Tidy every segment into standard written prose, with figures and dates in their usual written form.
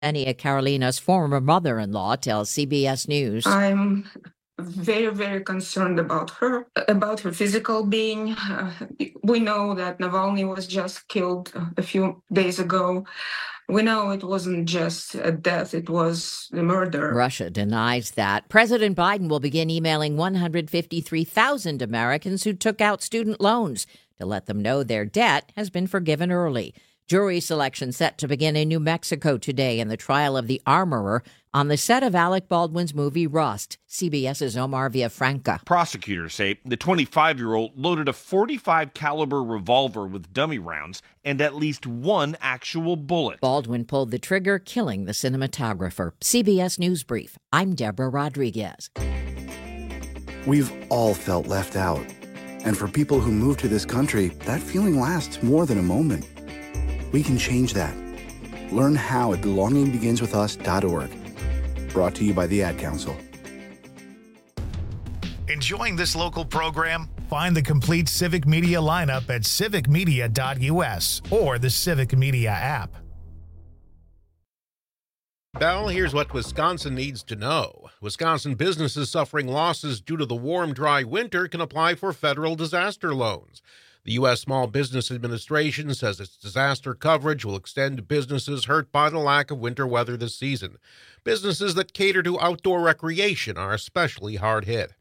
Ania Carolina's former mother-in-law tells CBS News. I'm very, very concerned about her physical being. We know that Navalny was just killed a few days ago. We know it wasn't just a death, it was a murder. Russia denies that. President Biden will begin emailing 153,000 Americans who took out student loans to let them know their debt has been forgiven early. Jury selection set to begin in New Mexico today in the trial of the armorer on the set of Alec Baldwin's movie Rust. CBS's Omar Villafranca. Prosecutors say the 25-year-old loaded a .45 caliber revolver with dummy rounds and at least one actual bullet. Baldwin pulled the trigger, killing the cinematographer. CBS News Brief. I'm Deborah Rodriguez. We've all felt left out. And for people who move to this country, that feeling lasts more than a moment. We can change that. Learn how at belongingbeginswithus.org. Brought to you by the Ad Council. Enjoying this local program? Find the complete Civic Media lineup at civicmedia.us or the Civic Media app. Well, here's what Wisconsin needs to know. Wisconsin businesses suffering losses due to the warm, dry winter can apply for federal disaster loans. The U.S. Small Business Administration says its disaster coverage will extend to businesses hurt by the lack of winter weather this season. Businesses that cater to outdoor recreation are especially hard hit.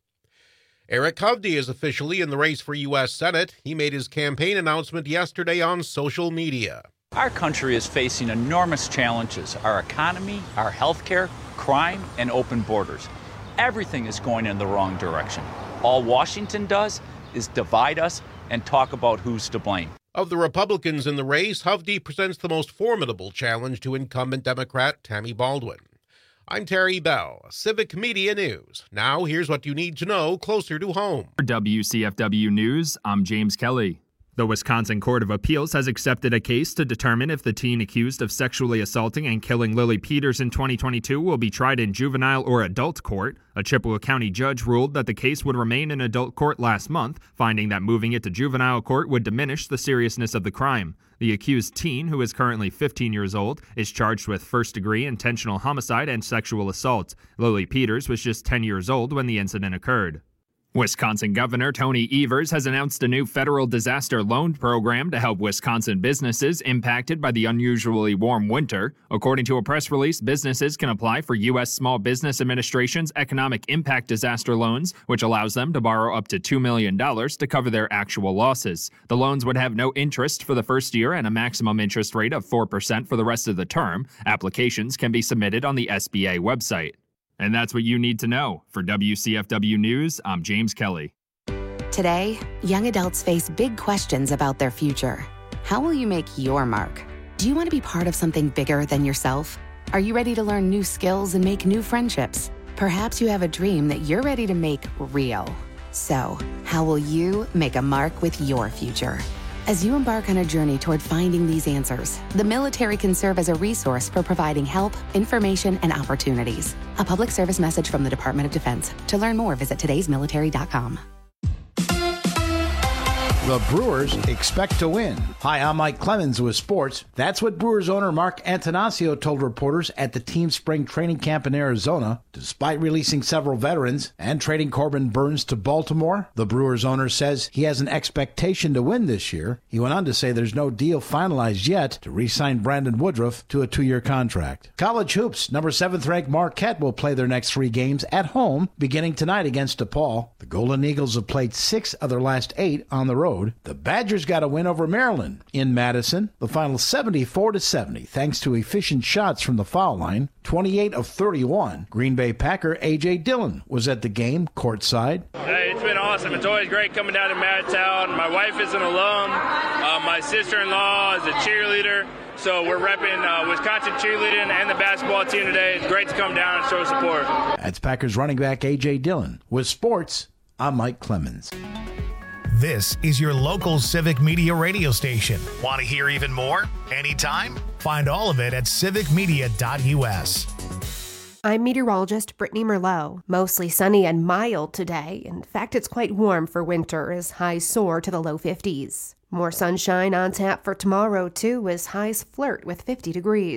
Eric Hovde is officially in the race for U.S. Senate. He made his campaign announcement yesterday on social media. Our country is facing enormous challenges. Our economy, our health care, crime, and open borders. Everything is going in the wrong direction. All Washington does is divide us and talk about who's to blame. Of the Republicans in the race, Hovde presents the most formidable challenge to incumbent Democrat Tammy Baldwin. I'm Terry Bell, Civic Media News. Now here's what you need to know closer to home. For WCFW News, I'm James Kelly. The Wisconsin Court of Appeals has accepted a case to determine if the teen accused of sexually assaulting and killing Lily Peters in 2022 will be tried in juvenile or adult court. A Chippewa County judge ruled that the case would remain in adult court last month, finding that moving it to juvenile court would diminish the seriousness of the crime. The accused teen, who is currently 15 years old, is charged with first-degree intentional homicide and sexual assault. Lily Peters was just 10 years old when the incident occurred. Wisconsin Governor Tony Evers has announced a new federal disaster loan program to help Wisconsin businesses impacted by the unusually warm winter. According to a press release, businesses can apply for U.S. Small Business Administration's Economic Impact Disaster Loans, which allows them to borrow up to $2 million to cover their actual losses. The loans would have no interest for the first year and a maximum interest rate of 4% for the rest of the term. Applications can be submitted on the SBA website. And that's what you need to know. For WCFW News, I'm James Kelly. Today, young adults face big questions about their future. How will you make your mark? Do you want to be part of something bigger than yourself? Are you ready to learn new skills and make new friendships? Perhaps you have a dream that you're ready to make real. So, how will you make a mark with your future? As you embark on a journey toward finding these answers, the military can serve as a resource for providing help, information, and opportunities. A public service message from the Department of Defense. To learn more, visit todaysmilitary.com. The Brewers expect to win. Hi, I'm Mike Clemens with sports. That's what Brewers owner Mark Antanasio told reporters at the team's spring training camp in Arizona. Despite releasing several veterans and trading Corbin Burns to Baltimore, the Brewers owner says he has an expectation to win this year. He went on to say there's no deal finalized yet to re-sign Brandon Woodruff to a 2-year contract. College hoops, number 7th-ranked Marquette will play their next 3 games at home beginning tonight against DePaul. The Golden Eagles have played 6 of their last 8 on the road. The Badgers got a win over Maryland in Madison. The final 74-70 thanks to efficient shots from the foul line, 28 of 31. Green Bay Packer A.J. Dillon was at the game courtside. Hey, it's been awesome. It's always great coming down to Madtown. My wife is an alum. My sister-in-law is a cheerleader. So we're repping Wisconsin cheerleading and the basketball team today. It's great to come down and show support. That's Packers running back A.J. Dillon. With sports, I'm Mike Clemens. This is your local Civic Media radio station. Want to hear even more? Anytime? Find all of it at civicmedia.us. I'm meteorologist Brittany Merlot. Mostly sunny and mild today. In fact, it's quite warm for winter as highs soar to the low 50s. More sunshine on tap for tomorrow, too, as highs flirt with 50 degrees.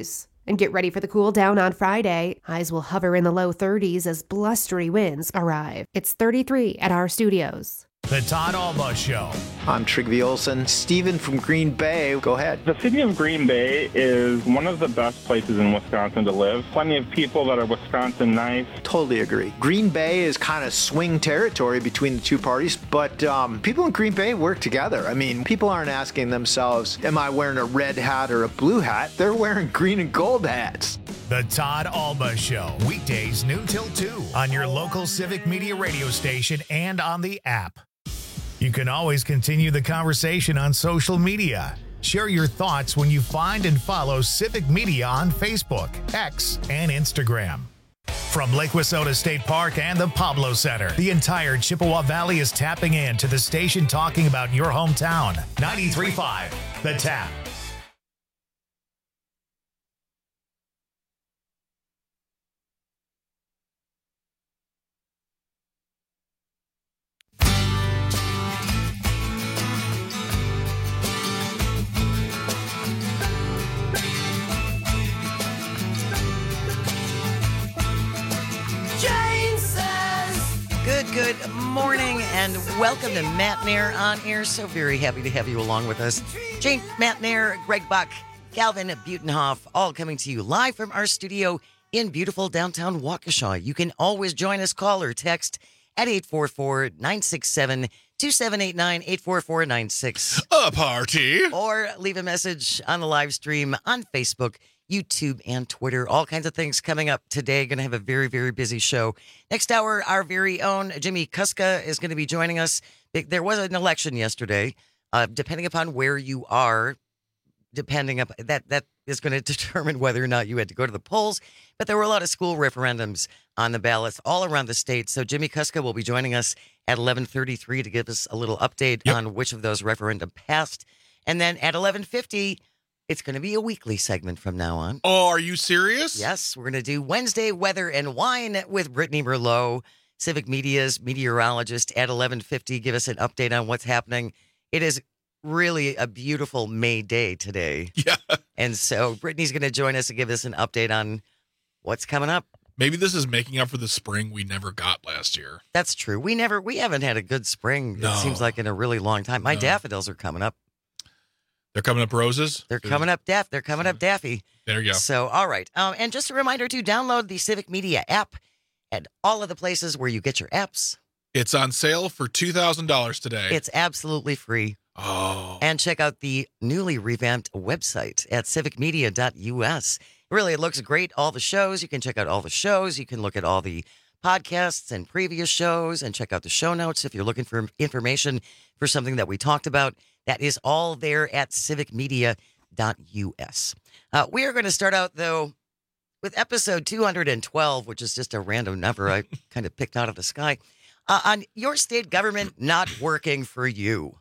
And get ready for the cool down on Friday. Highs will hover in the low 30s as blustery winds arrive. It's 33 at our studios. The Todd Alba Show. I'm Trygve Olsen. Steven from Green Bay, go ahead. The city of Green Bay is one of the best places in Wisconsin to live. Plenty of people that are Wisconsin nice. Totally agree. Green Bay is kind of swing territory between the two parties, but people in Green Bay work together. I mean, people aren't asking themselves, am I wearing a red hat or a blue hat? They're wearing green and gold hats. The Todd Alba Show. Weekdays noon till 2 on your local Civic Media radio station and on the app. You can always continue the conversation on social media. Share your thoughts when you find and follow Civic Media on Facebook, X, and Instagram. From Lake Wissota State Park and the Pablo Center, the entire Chippewa Valley is tapping in to the station talking about your hometown. 93.5, The Tap. Good morning and welcome to Matt Nair on air. So very happy to have you along with us. Jane, Matt Nair, Greg Buck, Calvin Butenhoff, all coming to you live from our studio in beautiful downtown Waukesha. You can always join us, call or text at 844-967-2789, 844-96. A party. Or leave a message on the live stream on Facebook, YouTube, and Twitter. All kinds of things coming up today. Going to have a very, very busy show. Next hour, our very own Jimmy Kuska is going to be joining us. There was an election yesterday. Depending upon where you are, that is going to determine whether or not you had to go to the polls. But there were a lot of school referendums on the ballots all around the state. So Jimmy Kuska will be joining us at 11:33 to give us a little update on which of those referendum passed. And then at 11:50, it's going to be a weekly segment from now on. Oh, are you serious? Yes, we're going to do Wednesday Weather and Wine with Brittany Merlot, Civic Media's meteorologist, at 11:50. Give us an update on what's happening. It is really a beautiful May day today. Yeah. And so Brittany's going to join us to give us an update on what's coming up. Maybe this is making up for the spring we never got last year. That's true. We haven't had a good spring, it seems like, in a really long time. My daffodils are coming up. They're coming up roses? They're coming up daffy. There you go. So, all right. And just a reminder to download the Civic Media app at all of the places where you get your apps. It's on sale for $2,000 today. It's absolutely free. Oh. And check out the newly revamped website at civicmedia.us. Really, it looks great. All the shows. You can check out all the shows. You can look at all the podcasts and previous shows and check out the show notes if you're looking for information for something that we talked about. That is all there at civicmedia.us. We are going to start out, though, with episode 212, which is just a random number I kind of picked out of the sky, on your state government not working for you.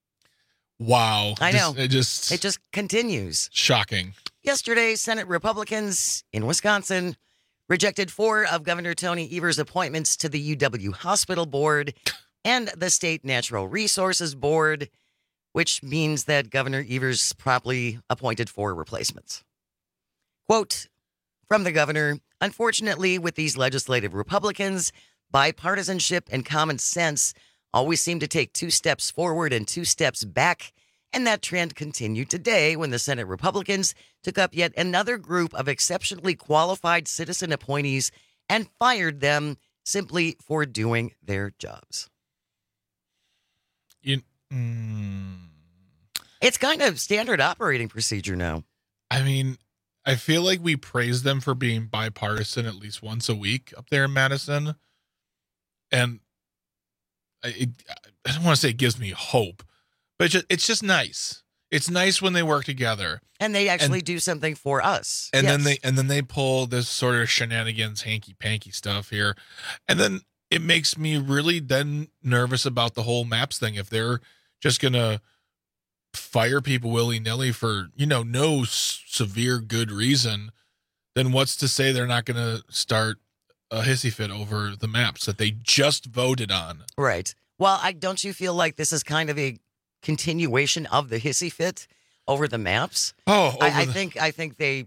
Wow. I know. It just continues. Shocking. Yesterday, Senate Republicans in Wisconsin rejected 4 of Governor Tony Evers' appointments to the UW Hospital Board and the State Natural Resources Board, which means that Governor Evers promptly appointed 4 replacements. Quote from the governor, unfortunately, with these legislative Republicans, bipartisanship and common sense always seem to take 2 steps forward and 2 steps back, and that trend continued today when the Senate Republicans took up yet another group of exceptionally qualified citizen appointees and fired them simply for doing their jobs. It's kind of standard operating procedure now. I mean, I feel like we praise them for being bipartisan at least once a week up there in Madison. And I don't want to say it gives me hope, but it's just nice. It's nice when they work together. And they actually do something for us. And then they pull this sort of shenanigans, hanky-panky stuff here. And then it makes me really then nervous about the whole MAPS thing. If they're just going to fire people willy-nilly for, no severe good reason, then what's to say they're not going to start a hissy fit over the MAPS that they just voted on? Right. Well, don't you feel like this is kind of a continuation of the hissy fit over the MAPS? Oh, I think they,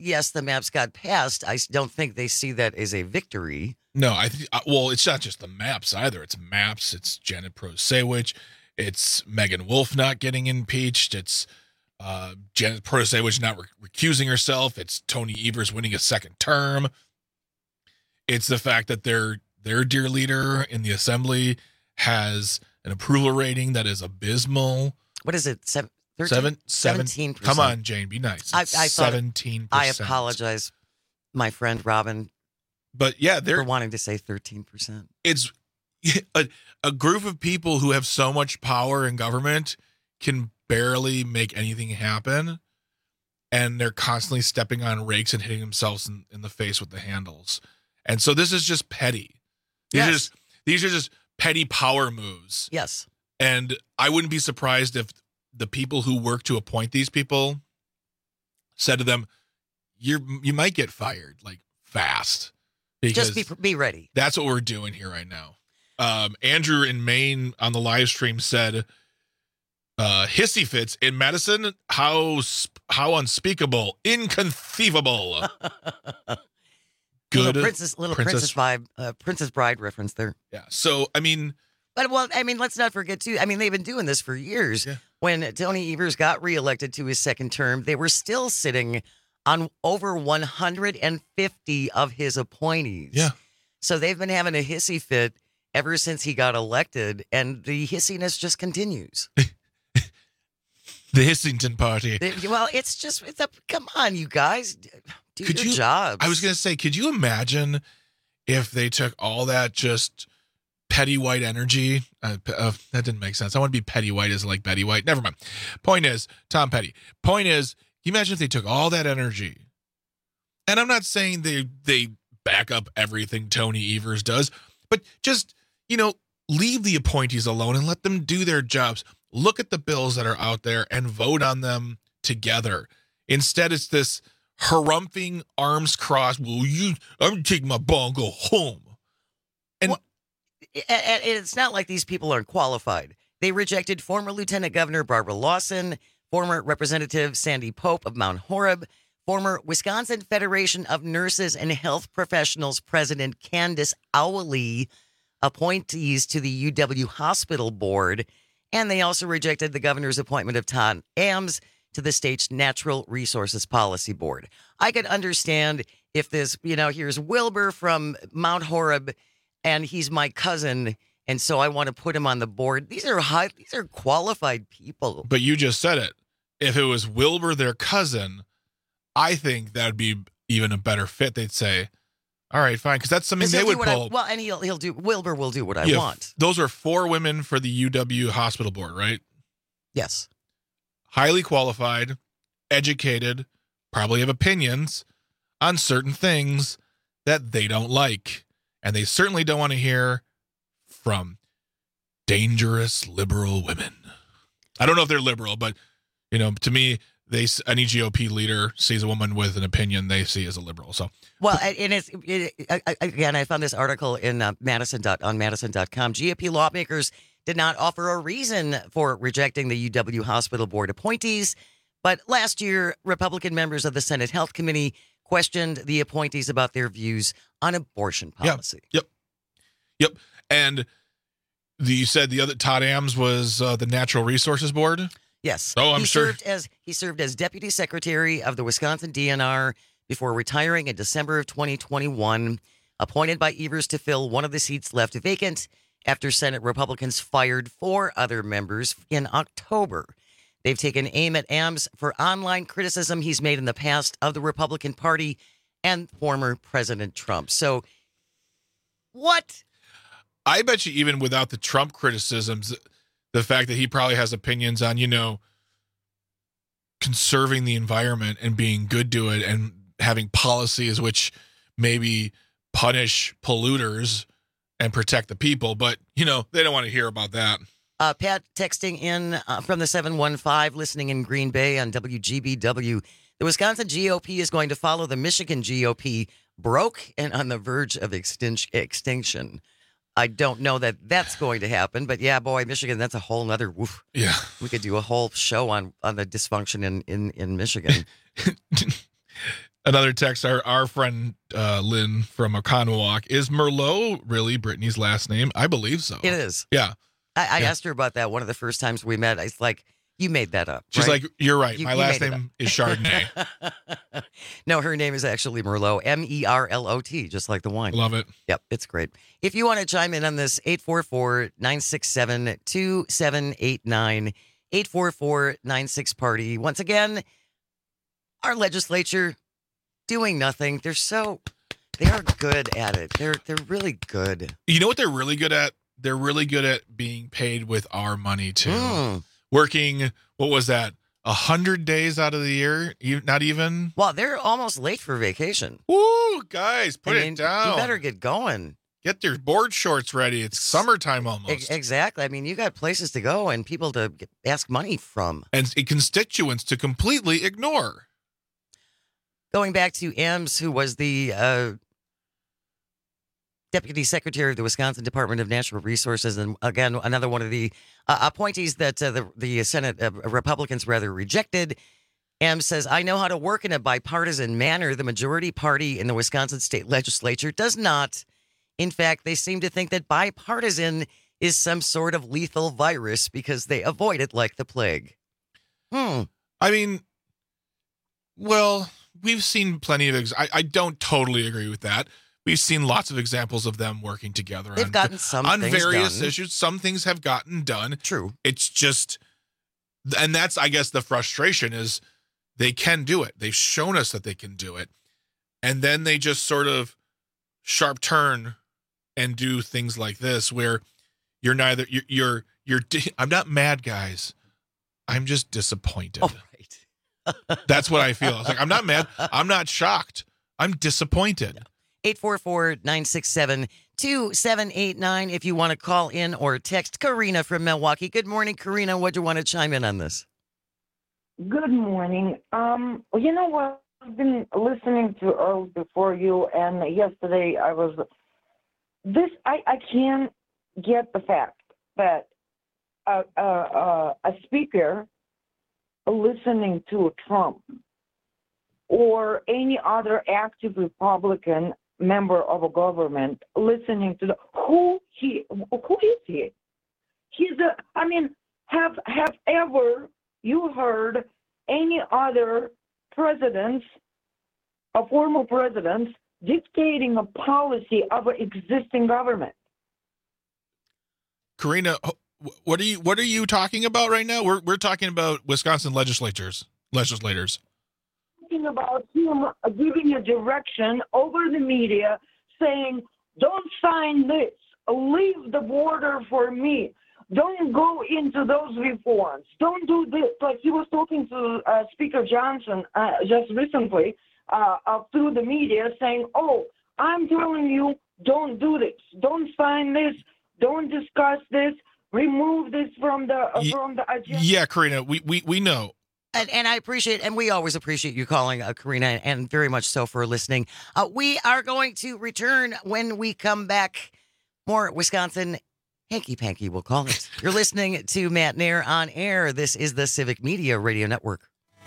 yes, the maps got passed, I don't think they see that as a victory. No, I think. Well, it's not just the maps either. It's maps. It's Janet Protasiewicz. It's Megan Wolf not getting impeached. It's Janet Protasiewicz not recusing herself. It's Tony Evers winning a second term. It's the fact that their dear leader in the assembly has an approval rating that is abysmal. What is it? 17%. Come on, Jane, be nice. 17%. I apologize, my friend Robin. But yeah, they're wanting to say 13%. It's a group of people who have so much power in government can barely make anything happen, and they're constantly stepping on rakes and hitting themselves in the face with the handles. And so this is just petty. These are just petty power moves. Yes. And I wouldn't be surprised if the people who work to appoint these people said to them, you might get fired, like, fast. Because just be ready. That's what we're doing here right now. Andrew in Maine on the live stream said, hissy fits in Madison, how unspeakable, inconceivable. Good. Princess vibe, Princess Bride reference there. Yeah. So, I mean, let's not forget too. I mean, they've been doing this for years. Yeah. When Tony Evers got reelected to his second term, they were still sitting on over 150 of his appointees. Yeah. So they've been having a hissy fit ever since he got elected, and the hissiness just continues. The Hissington Party. Well, come on, you guys. Do your jobs. I was going to say, could you imagine if they took all that just petty white energy? That didn't make sense. I want to be petty white as like Betty White. Never mind. Point is, Tom Petty. Point is, can you imagine if they took all that energy? And I'm not saying they back up everything Tony Evers does, but just, leave the appointees alone and let them do their jobs. Look at the bills that are out there and vote on them together. Instead, it's this harumphing, arms crossed, I'm going to take my ball and go home. And it's not like these people aren't qualified. They rejected former Lieutenant Governor Barbara Lawson, former Representative Sandy Pope of Mount Horeb, former Wisconsin Federation of Nurses and Health Professionals President Candace Owley, appointees to the UW Hospital Board, and they also rejected the governor's appointment of Todd Ames to the state's Natural Resources Policy Board. I could understand if this, here's Wilbur from Mount Horeb, and he's my cousin, and so I want to put him on the board. These are qualified people. But you just said it. If it was Wilbur, their cousin, I think that would be even a better fit. They'd say, all right, fine, because that's something they would pull. Wilbur will do what I want. Those are 4 women for the UW Hospital Board, right? Yes. Highly qualified, educated, probably have opinions on certain things that they don't like. And they certainly don't want to hear from dangerous liberal women. I don't know if they're liberal, but, to me, any GOP leader sees a woman with an opinion they see as a liberal. So, well, and again, I found this article in Madison.com. GOP lawmakers did not offer a reason for rejecting the UW Hospital Board appointees, but last year, Republican members of the Senate Health Committee questioned the appointees about their views on abortion policy. Yep. And you said the other Todd Ames was the Natural Resources Board. Yes. Oh, I'm sure. He served as deputy secretary of the Wisconsin DNR before retiring in December of 2021, appointed by Evers to fill one of the seats left vacant after Senate Republicans fired 4 other members in October. They've taken aim at Ames for online criticism he's made in the past of the Republican Party and former President Trump. So, what? I bet you even without the Trump criticisms, the fact that he probably has opinions on, conserving the environment and being good to it and having policies which maybe punish polluters and protect the people. But, they don't want to hear about that. Pat texting in from the 715, listening in Green Bay on WGBW. The Wisconsin GOP is going to follow the Michigan GOP, broke and on the verge of extinction. I don't know that that's going to happen, but yeah, boy, Michigan, that's a whole nother woof. Yeah. We could do a whole show on the dysfunction in Michigan. Another text, our friend Lynn from Oconomowoc. Is Merlot really Brittany's last name? I believe so. It is. Yeah. I asked her about that one of the first times we met. I was like, you made that up. She's right? like, you're right. My last name is Chardonnay. No, her name is actually Merlot, Merlot, just like the wine. Love it. Yep, it's great. If you want to chime in on this, 844-967-2789, 844-96-PARTY. Once again, our legislature doing nothing. They are good at it. They're really good. You know what they're really good at? They're really good at being paid with our money too. Working, what was that? 100 days out of the year? Not even? Well, they're almost late for vacation. Woo, guys, put it down. You better get going. Get your board shorts ready. It's summertime almost. Exactly. I mean, you got places to go and people to ask money from. And constituents to completely ignore. Going back to Ems, who was the Deputy Secretary of the Wisconsin Department of Natural Resources, and again, another one of the appointees that the Senate Republicans rejected. Ems says, I know how to work in a bipartisan manner. The majority party in the Wisconsin state legislature does not. In fact, they seem to think that bipartisan is some sort of lethal virus because they avoid it like the plague. I mean, well, we've seen plenty of I don't totally agree with that. We've seen lots of examples of them working together. They've gotten some on things various done. issues. Some things have gotten done. True. It's just, and that's, I guess, the frustration is they can do it. They've shown us that they can do it. And then they just sort of sharp turn and do things like this where you're neither, I'm not mad, guys. I'm just disappointed. Oh, right. That's what I feel. It's like, I'm not mad. I'm not shocked. I'm disappointed. 844-967-2789 if you want to call in or text. Karina from Milwaukee. Good morning, Karina. What do you want to chime in on this? Good morning. You know what? I've been listening to Earl before you, and yesterday I can't get the fact that a speaker listening to Trump or any other active Republican member of a government listening to who is he? Have ever you heard any other presidents, former presidents, dictating a policy of an existing government? Karina, what are you talking about right now? We're talking about Wisconsin legislators. Talking about him giving a direction over the media saying, don't sign this, leave the border for me, don't go into those reforms, don't do this. Like he was talking to Speaker Johnson just recently through the media saying, oh, I'm telling you, don't do this, don't sign this, don't discuss this, remove this from the agenda. Yeah, Karina, we know. And I appreciate, and we always appreciate you calling, Karina, and very much so for listening. We are going to return when we come back. More Wisconsin hanky-panky, we'll call it. You're listening to Matt Nair on air. This is the Civic Media Radio Network.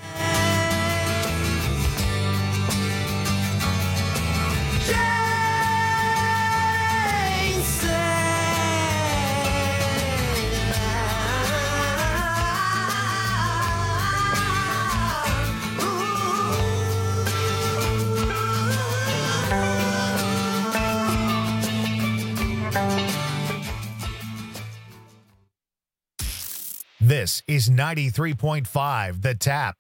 This is 93.5 The Tap.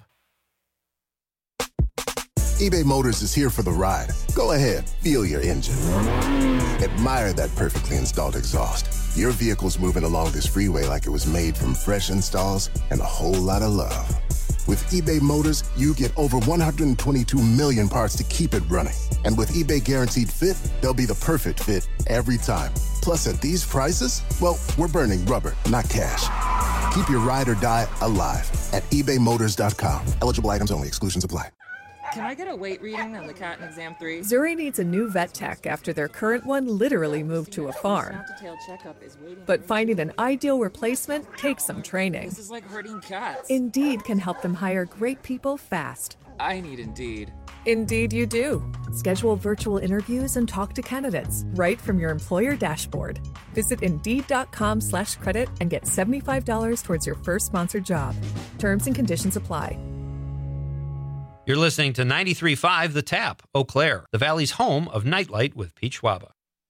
eBay Motors is here for the ride. Go ahead, feel your engine. Admire that perfectly installed exhaust. Your vehicle's moving along this freeway like it was made from fresh installs and a whole lot of love. With eBay Motors, you get over 122 million parts to keep it running. And with eBay Guaranteed Fit, they'll be the perfect fit every time. Plus, at these prices, well, we're burning rubber, not cash. Keep your ride or die alive at ebaymotors.com. Eligible items only. Exclusions apply. Can I get a weight reading on the cat in exam 3? Zuri needs a new vet tech after their current one literally moved to a farm. But finding an ideal replacement takes some training. This is like herding cats. Indeed can help them hire great people fast. I need Indeed. Indeed you do. Schedule virtual interviews and talk to candidates right from your employer dashboard. Visit Indeed.com/credit and get $75 towards your first sponsored job. Terms and conditions apply. You're listening to 93.5 The Tap, Eau Claire, the Valley's home of Nightlight with Pete Schwaba.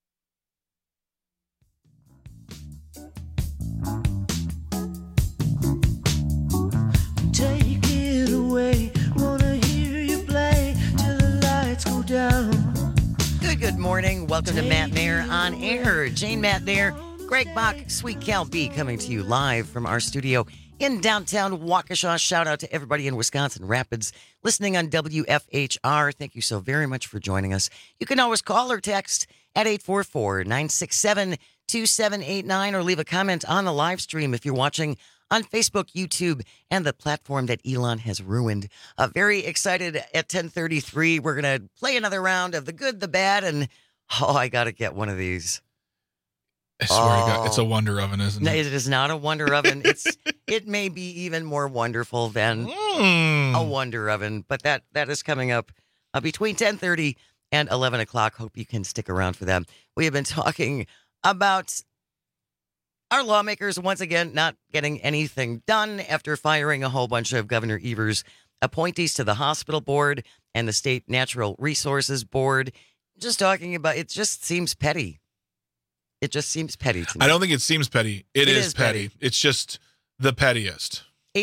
Take it away, wanna hear you play till the lights go down. Good morning. Welcome to Matt Mayer on Air. Jane Matt Mayer, Greg Bach, Sweet Cal B coming to you live from our studio in downtown Waukesha. Shout out to everybody in Wisconsin Rapids listening on WFHR. Thank you so very much for joining us. You can always call or text at 844-967-2789 or leave a comment on the live stream if you're watching on Facebook, YouTube, and the platform that Elon has ruined. Very excited at 10:33. We're going to play another round of the good, the bad, and I got to get one of these. I swear to God, it's a Wonder Oven, isn't it? It is not a Wonder Oven. It may be even more wonderful than a Wonder Oven, but that is coming up between 10:30 and 11 o'clock. Hope you can stick around for that. We have been talking about our lawmakers, once again, not getting anything done after firing a whole bunch of Governor Evers' appointees to the hospital board and the State Natural Resources Board. Just talking about, it just seems petty. It just seems petty to me. I don't think it seems petty. It is petty. It's just the pettiest.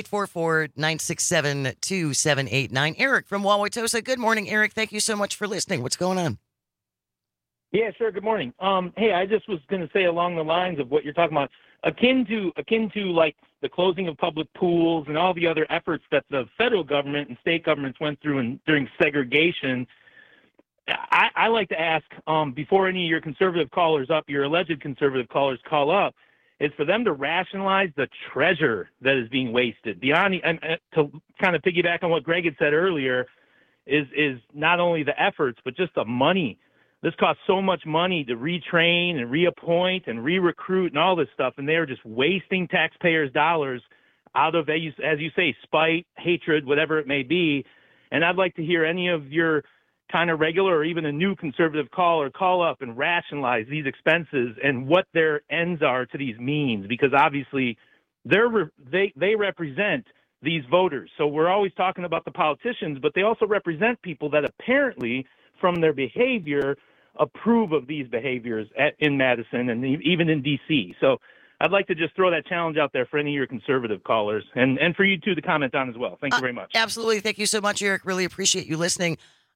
844-967-2789. Eric from Wauwatosa. Good morning, Eric. Thank you so much for listening. What's going on? Yeah, sure. Good morning. Hey, I just was going to say along the lines of what you're talking about, akin to like the closing of public pools and all the other efforts that the federal government and state governments went through during segregation. I like to ask before any of your conservative callers up, your alleged conservative callers call up, is for them to rationalize the treasure that is being wasted. Beyond to kind of piggyback on what Greg had said earlier, is not only the efforts but just the money. This costs so much money to retrain and reappoint and re-recruit and all this stuff, and they're just wasting taxpayers' dollars out of, as you say, spite, hatred, whatever it may be. And I'd like to hear any of your kind of regular or even a new conservative caller call up and rationalize these expenses and what their ends are to these means, because obviously they represent these voters. So we're always talking about the politicians, but they also represent people that apparently, from their behavior, approve of these behaviors in Madison and even in D.C. So I'd like to just throw that challenge out there for any of your conservative callers and for you two to comment on as well. Thank you very much. Absolutely. Thank you so much, Eric. Really appreciate you listening.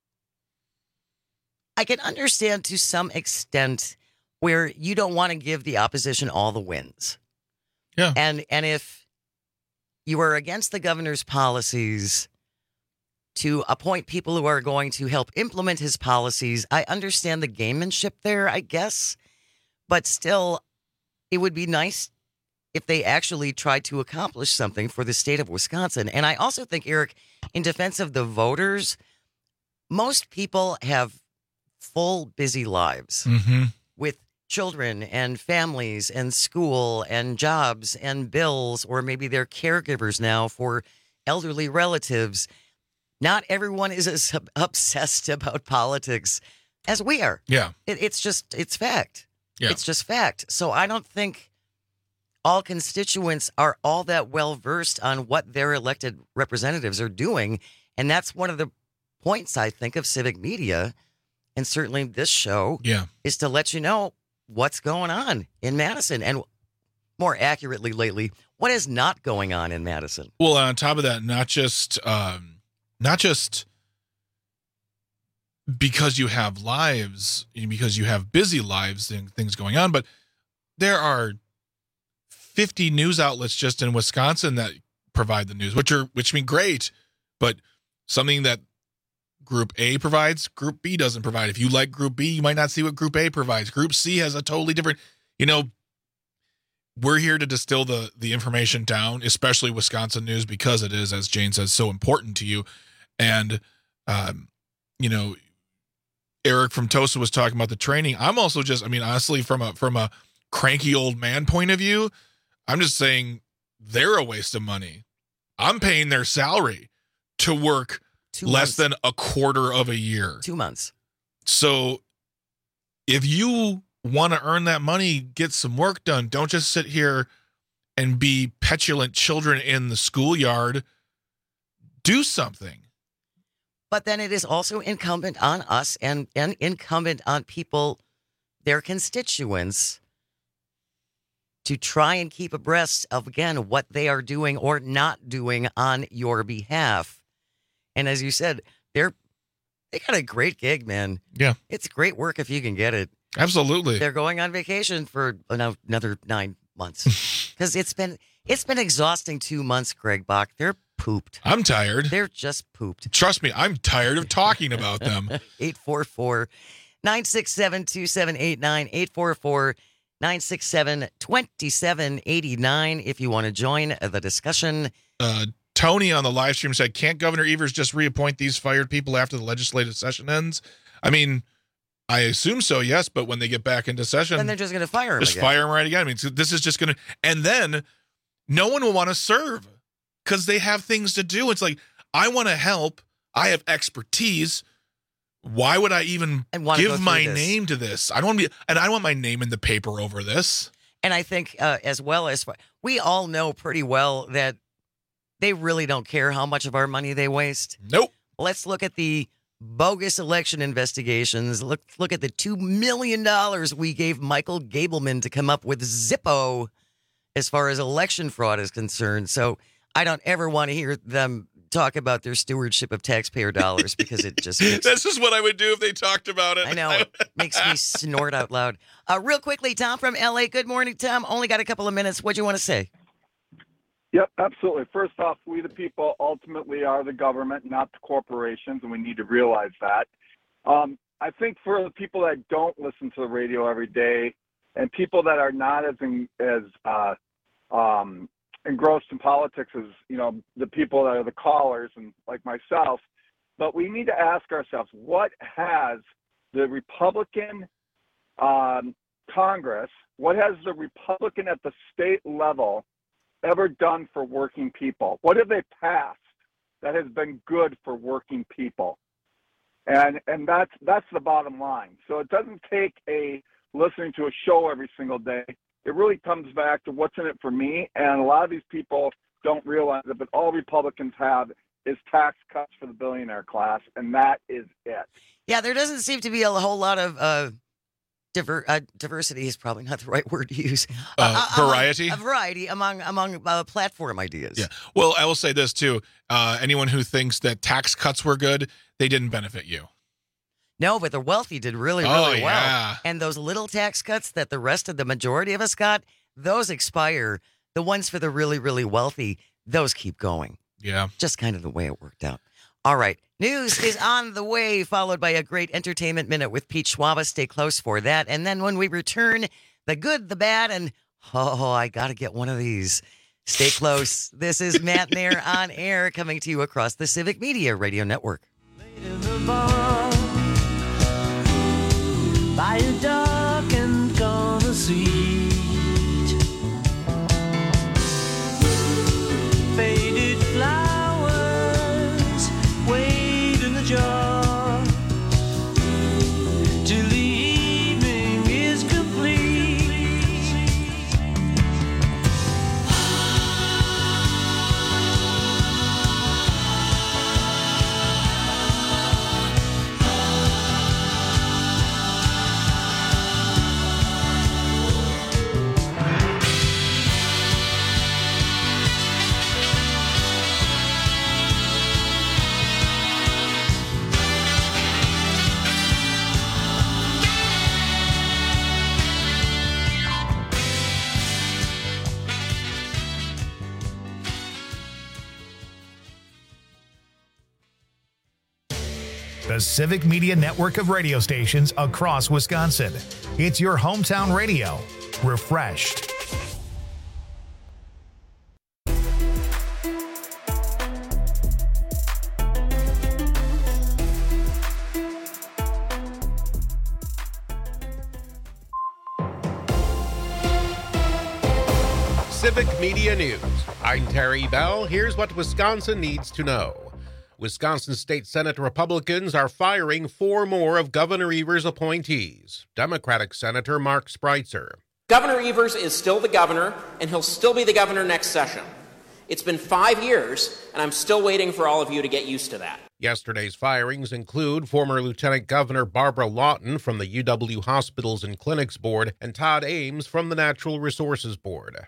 I can understand to some extent where you don't want to give the opposition all the wins. Yeah. And if you are against the governor's policies to appoint people who are going to help implement his policies, I understand the gamemanship there, I guess. But still, it would be nice if they actually tried to accomplish something for the state of Wisconsin. And I also think, Eric, in defense of the voters, most people have full, busy lives with children and families and school and jobs and bills, or maybe they're caregivers now for elderly relatives. Not everyone is as obsessed about politics as we are. Yeah. It's fact. Yeah. It's just fact. So I don't think all constituents are all that well versed on what their elected representatives are doing. And that's one of the points, I think, of civic media, and certainly this show, is to let you know what's going on in Madison, and more accurately lately, what is not going on in Madison. Well, on top of that, not just because you have lives, because you have busy lives and things going on, but there are 50 news outlets just in Wisconsin that provide the news, which mean great, but something that Group A provides, Group B doesn't provide. If you like Group B, you might not see what Group A provides. Group C has a totally different, we're here to distill the information down, especially Wisconsin news, because it is, as Jane says, so important to you. And, Eric from Tosa was talking about the training. I'm also honestly, from a cranky old man point of view, I'm just saying they're a waste of money. I'm paying their salary to work less than a quarter of a year. 2 months. So if you want to earn that money, get some work done. Don't just sit here and be petulant children in the schoolyard. Do something. But then it is also incumbent on us and incumbent on people, their constituents, to try and keep abreast of, again, what they are doing or not doing on your behalf. And as you said, they got a great gig, man. Yeah. It's great work if you can get it. Absolutely. They're going on vacation for another 9 months. Because it's been exhausting 2 months, Greg Bach. They're pooped. I'm tired. They're just pooped. Trust me, I'm tired of talking about them. 844-967-2789. 844-967-2789 if you want to join the discussion. Tony on the live stream said, can't Governor Evers just reappoint these fired people after the legislative session ends? I mean, I assume so, yes, but when they get back into session, then they're just going to fire him again. Fire him right again. I mean, so this is just going to, and then no one will want to serve because they have things to do. It's like, I want to help. I have expertise. Why would I even give my name to this? I don't want to be, and I don't want my name in the paper over this. And I think as well as we all know pretty well that they really don't care how much of our money they waste. Nope. Let's look at the bogus election investigations. Look at the $2 million we gave Michael Gableman to come up with Zippo as far as election fraud is concerned. So I don't ever want to hear them talk about their stewardship of taxpayer dollars because it just this is what I would do if they talked about it. I know. It makes me snort out loud. Real quickly, Tom from LA. Good morning, Tom. Only got a couple of minutes. What do you want to say? Yep, absolutely. First off, we the people ultimately are the government, not the corporations, and we need to realize that. I think for the people that don't listen to the radio every day and people that are not as engrossed in politics as, you know, the people that are the callers and like myself, but we need to ask ourselves, what has the Republican Congress, what has the Republican at the state level ever done for working people? What have they passed that has been good for working people? And that's the bottom line. So it doesn't take listening to a show every single day. It really comes back to what's in it for me. And a lot of these people don't realize it, but all Republicans have is tax cuts for the billionaire class, and that is it. Yeah, there doesn't seem to be a whole lot of diversity is probably not the right word to use. Variety? A variety among platform ideas. Yeah. Well, I will say this, too. Anyone who thinks that tax cuts were good, they didn't benefit you. No, but the wealthy did really, really well. And those little tax cuts that the rest of the majority of us got, those expire. The ones for the really, really wealthy, those keep going. Yeah. Just kind of the way it worked out. All right. News is on the way, followed by a great entertainment minute with Pete Schwaba. Stay close for that. And then when we return, the good, the bad, and I got to get one of these. Stay close. This is Matt Nair on air, coming to you across the Civic Media Radio Network. By a dark and corner seat, faded flowers wait in the jar till the evening is complete. The Civic Media Network of radio stations across Wisconsin. It's your hometown radio. Refreshed. Civic Media News. I'm Terry Bell. Here's what Wisconsin needs to know. Wisconsin State Senate Republicans are firing 4 more of Governor Evers' appointees. Democratic Senator Mark Spreitzer. Governor Evers is still the governor, and he'll still be the governor next session. It's been 5 years, and I'm still waiting for all of you to get used to that. Yesterday's firings include former Lieutenant Governor Barbara Lawton from the UW Hospitals and Clinics Board and Todd Ames from the Natural Resources Board.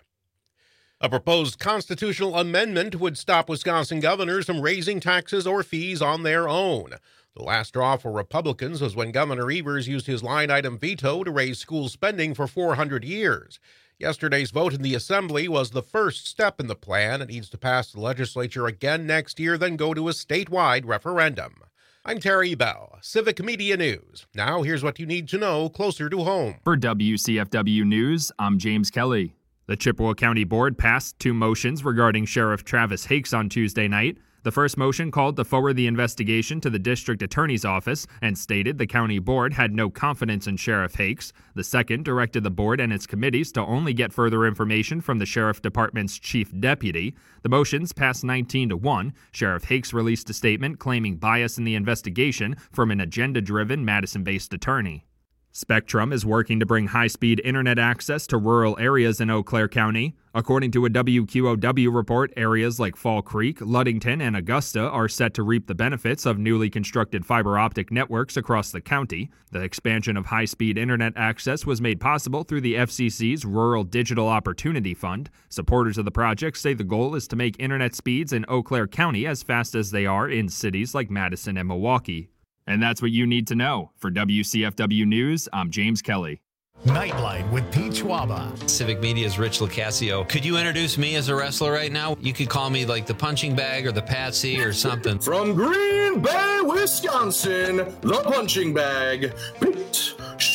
A proposed constitutional amendment would stop Wisconsin governors from raising taxes or fees on their own. The last straw for Republicans was when Governor Evers used his line-item veto to raise school spending for 400 years. Yesterday's vote in the Assembly was the first step in the plan. It needs to pass the legislature again next year, then go to a statewide referendum. I'm Terry Bell, Civic Media News. Now here's what you need to know closer to home. For WCFW News, I'm James Kelly. The Chippewa County Board passed 2 motions regarding Sheriff Travis Hakes on Tuesday night. The first motion called to forward the investigation to the district attorney's office and stated the county board had no confidence in Sheriff Hakes. The second directed the board and its committees to only get further information from the sheriff department's chief deputy. The motions passed 19-1. Sheriff Hakes released a statement claiming bias in the investigation from an agenda-driven Madison-based attorney. Spectrum is working to bring high-speed internet access to rural areas in Eau Claire County. According to a WQOW report, areas like Fall Creek, Ludington, and Augusta are set to reap the benefits of newly constructed fiber optic networks across the county. The expansion of high-speed internet access was made possible through the FCC's Rural Digital Opportunity Fund. Supporters of the project say the goal is to make internet speeds in Eau Claire County as fast as they are in cities like Madison and Milwaukee. And that's what you need to know. For WCFW News, I'm James Kelly. Nightlight with Pete Schwaba. Civic Media's Rich Lucasio. Could you introduce me as a wrestler right now? You could call me like the punching bag or the patsy or something. From Green Bay, Wisconsin, the punching bag, Pete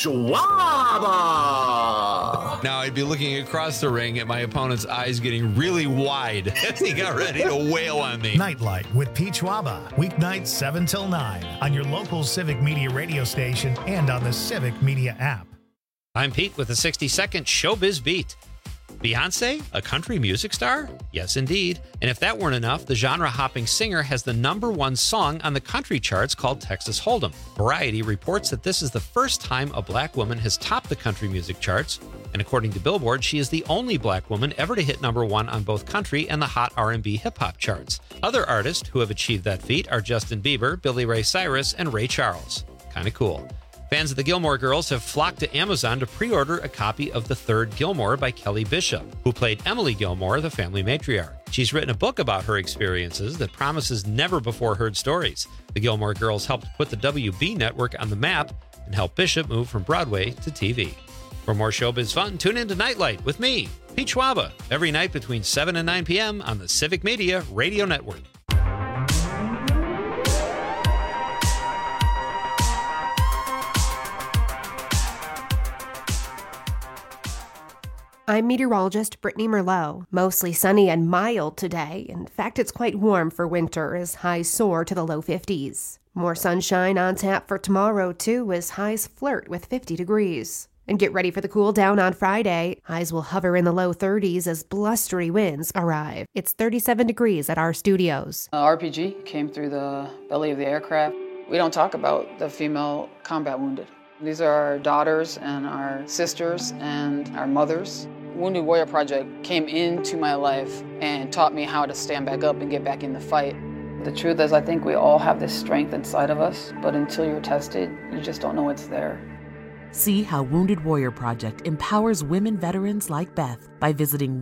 Schwaba. Now I'd be looking across the ring at my opponent's eyes getting really wide as he got ready to wail on me. Nightlight with Pete Schwaba. Weeknights 7 till 9 on your local Civic Media radio station and on the Civic Media app. I'm Pete with a 60-second Showbiz Beat. Beyonce, a country music star? Yes, indeed. And if that weren't enough, the genre-hopping singer has the #1 song on the country charts called Texas Hold'em. Variety reports that this is the first time a black woman has topped the country music charts. And according to Billboard, she is the only black woman ever to hit #1 on both country and the hot R&B hip-hop charts. Other artists who have achieved that feat are Justin Bieber, Billy Ray Cyrus, and Ray Charles. Kinda cool. Fans of the Gilmore Girls have flocked to Amazon to pre-order a copy of The Third Gilmore by Kelly Bishop, who played Emily Gilmore, the family matriarch. She's written a book about her experiences that promises never-before-heard stories. The Gilmore Girls helped put the WB network on the map and helped Bishop move from Broadway to TV. For more showbiz fun, tune in to Nightlight with me, Pete Schwaba, every night between 7 and 9 p.m. on the Civic Media Radio Network. I'm meteorologist Brittany Merlot. Mostly sunny and mild today. In fact, it's quite warm for winter as highs soar to the low 50s. More sunshine on tap for tomorrow, too, as highs flirt with 50 degrees. And get ready for the cool down on Friday. Highs will hover in the low 30s as blustery winds arrive. It's 37 degrees at our studios. RPG came through the belly of the aircraft. We don't talk about the female combat wounded. These are our daughters and our sisters and our mothers. Wounded Warrior Project came into my life and taught me how to stand back up and get back in the fight. The truth is, I think we all have this strength inside of us, but until you're tested, you just don't know it's there. See how Wounded Warrior Project empowers women veterans like Beth by visiting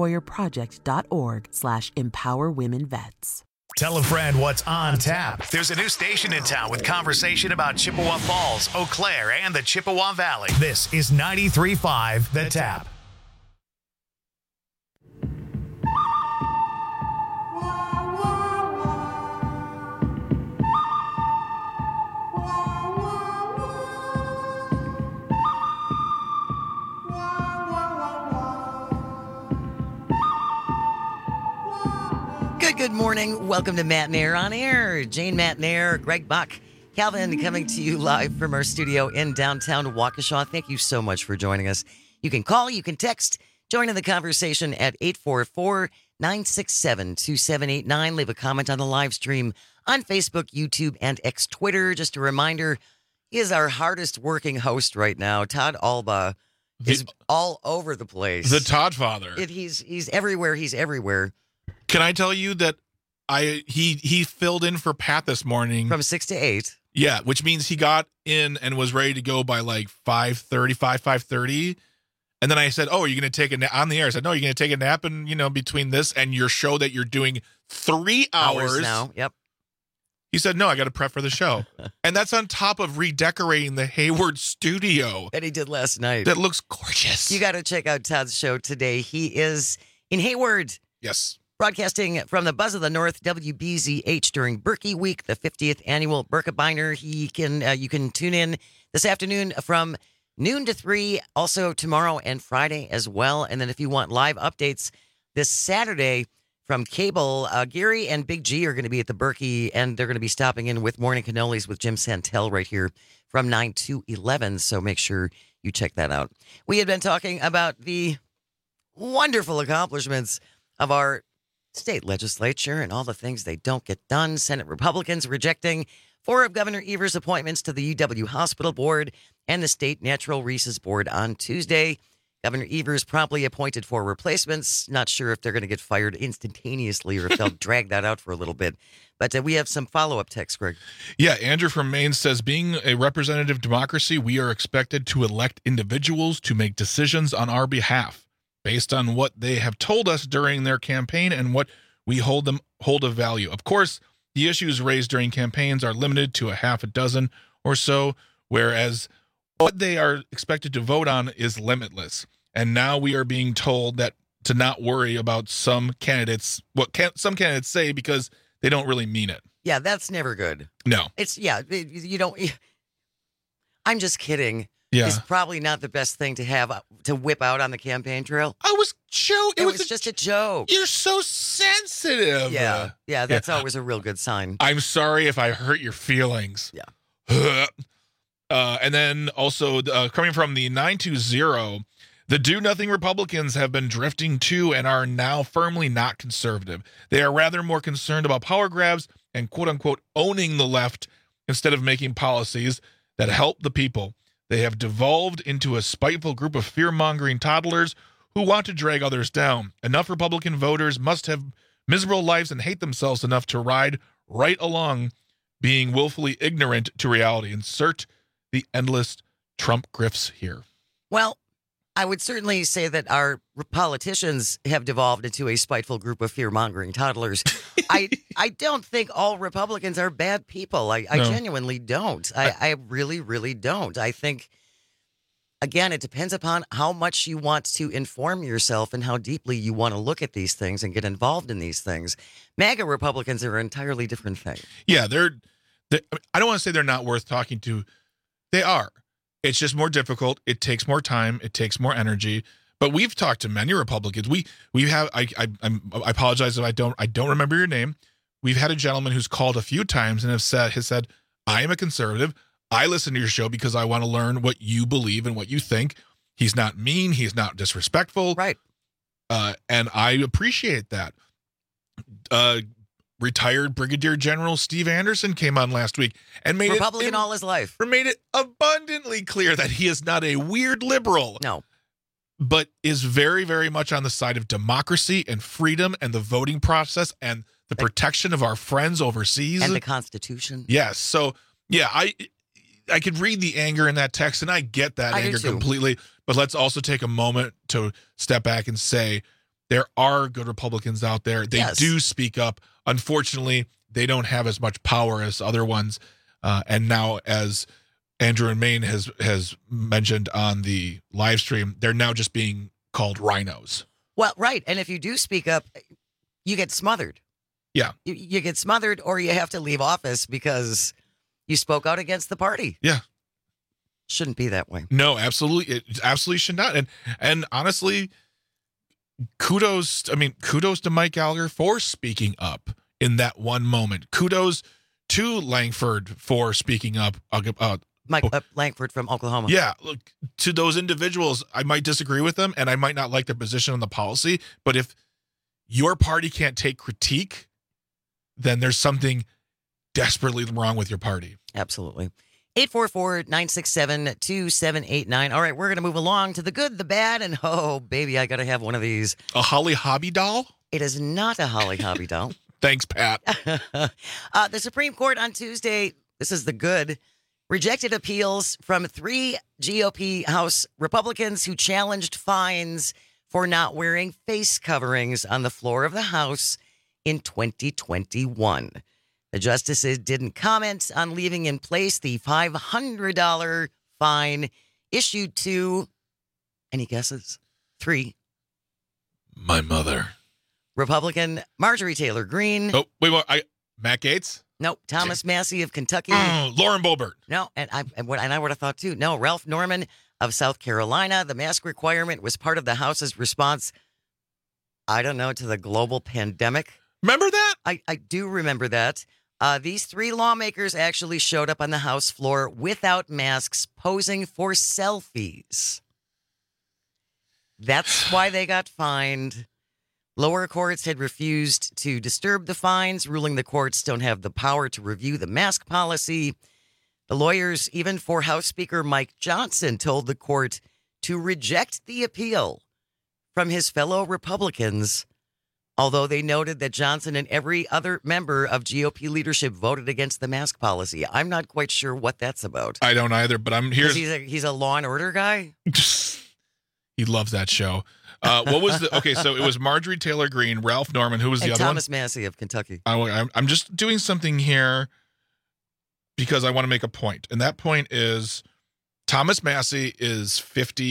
woundedwarriorproject.org/empowerwomenvets. Tell a friend what's on tap. There's a new station in town with conversation about Chippewa Falls, Eau Claire, and the Chippewa Valley. This is 93.5 The Tap. Good morning. Welcome to Matt Nair on Air. Jane Matt Nair, Greg Buck, Calvin coming to you live from our studio in downtown Waukesha. Thank you so much for joining us. You can call, you can text, join in the conversation at 844-967-2789. Leave a comment on the live stream on Facebook, YouTube, and X Twitter. Just a reminder, he is our hardest working host right now. Todd Alba is all over the place. The Todd Father. He's everywhere. He's everywhere. Can I tell you that he filled in for Pat this morning from 6 to 8. Yeah, which means he got in and was ready to go by like 5:30. And then I said, "Oh, are you going to take a nap on the air?" I said, "No, you're going to take a nap and between this and your show that you're doing 3 hours now." Yep. He said, "No, I got to prep for the show." And that's on top of redecorating the Hayward studio that he did last night. That looks gorgeous. You got to check out Todd's show today. He is in Hayward. Yes. Broadcasting from the Buzz of the North, WBZH, during Berkey Week, the 50th annual Berkebiner. You can tune in this afternoon from noon to 3, also tomorrow and Friday as well. And then if you want live updates this Saturday from cable, Gary and Big G are going to be at the Berkey, and they're going to be stopping in with Morning Cannolis with Jim Santel right here from 9 to 11. So make sure you check that out. We had been talking about the wonderful accomplishments of our state legislature and all the things they don't get done. Senate Republicans rejecting 4 of Governor Evers' appointments to the UW Hospital Board and the State Natural Resources Board on Tuesday. Governor Evers promptly appointed 4 replacements. Not sure if they're going to get fired instantaneously or if they'll drag that out for a little bit. But we have some follow-up text, Greg. Yeah, Andrew from Maine says, being a representative democracy, we are expected to elect individuals to make decisions on our behalf based on what they have told us during their campaign and what we hold of value. Of course, the issues raised during campaigns are limited to a half a dozen or so, whereas what they are expected to vote on is limitless. And now we are being told that to not worry about some candidates, some candidates say, because they don't really mean it. Yeah, that's never good. No. You don't. I'm just kidding. Yeah. It's probably not the best thing to have to whip out on the campaign trail. I was joking. It was just a joke. You're so sensitive. Yeah, that's always a real good sign. I'm sorry if I hurt your feelings. Yeah. And then also coming from the 920, the do-nothing Republicans have been drifting to and are now firmly not conservative. They are rather more concerned about power grabs and quote-unquote owning the left instead of making policies that help the people. They have devolved into a spiteful group of fear-mongering toddlers who want to drag others down. Enough Republican voters must have miserable lives and hate themselves enough to ride right along being willfully ignorant to reality. Insert the endless Trump grifts here. Well, I would certainly say that our politicians have devolved into a spiteful group of fear-mongering toddlers. I don't think all Republicans are bad people. I genuinely don't. I really, really don't. I think, again, it depends upon how much you want to inform yourself and how deeply you want to look at these things and get involved in these things. MAGA Republicans are an entirely different thing. Yeah, I don't want to say they're not worth talking to. They are. It's just more difficult. It takes more time. It takes more energy. But we've talked to many Republicans. We have. I apologize if I don't remember your name. We've had a gentleman who's called a few times and has said, I am a conservative. I listen to your show because I want to learn what you believe and what you think. He's not mean. He's not disrespectful. Right. And I appreciate that. Retired Brigadier General Steve Anderson came on last week and made Republican all his life. Made it abundantly clear that he is not a weird liberal. No. But is very, very much on the side of democracy and freedom and the voting process and the protection of our friends overseas. And the Constitution. Yes. So, yeah, I could read the anger in that text, and I get that anger completely. But let's also take a moment to step back and say there are good Republicans out there. They do speak up. Unfortunately, they don't have as much power as other ones. And now, as Andrew in Maine has mentioned on the live stream, they're now just being called rhinos. Well, right. And if you do speak up, you get smothered. Yeah. You get smothered, or you have to leave office because you spoke out against the party. Yeah. Shouldn't be that way. No, absolutely. It absolutely should not. And honestly, kudos to Mike Gallagher for speaking up in that one moment. Kudos to Langford for speaking up. Mike Langford from Oklahoma. Yeah, look, to those individuals, I might disagree with them and I might not like their position on the policy, but if your party can't take critique, then there's something desperately wrong with your party. Absolutely. 844-967-2789. All right, we're going to move along to the good, the bad, and oh, baby, I got to have one of these. A Holly Hobby doll? It is not a Holly Hobby doll. Thanks, Pat. The Supreme Court on Tuesday, this is the good, rejected appeals from 3 GOP House Republicans who challenged fines for not wearing face coverings on the floor of the House in 2021. The justices didn't comment on leaving in place the $500 fine issued to, any guesses? 3. My mother. Republican Marjorie Taylor Greene. Oh, wait, Matt Gaetz? Nope. Thomas Massey of Kentucky. Lauren Boebert. No, and I would have thought too. No, Ralph Norman of South Carolina. The mask requirement was part of the House's response, I don't know, to the global pandemic. Remember that? I do remember that. These 3 lawmakers actually showed up on the House floor without masks, posing for selfies. That's why they got fined. Lower courts had refused to disturb the fines, ruling the courts don't have the power to review the mask policy. The lawyers, even for House Speaker Mike Johnson, told the court to reject the appeal from his fellow Republicans, although they noted that Johnson and every other member of GOP leadership voted against the mask policy. I'm not quite sure what that's about. I don't either, but I'm here. He's a Law and Order guy? He loves that show. What was the... Okay, so it was Marjorie Taylor Greene, Ralph Norman. Who was the other one? Thomas Massey of Kentucky. I'm just doing something here because I want to make a point. And that point is Thomas Massey is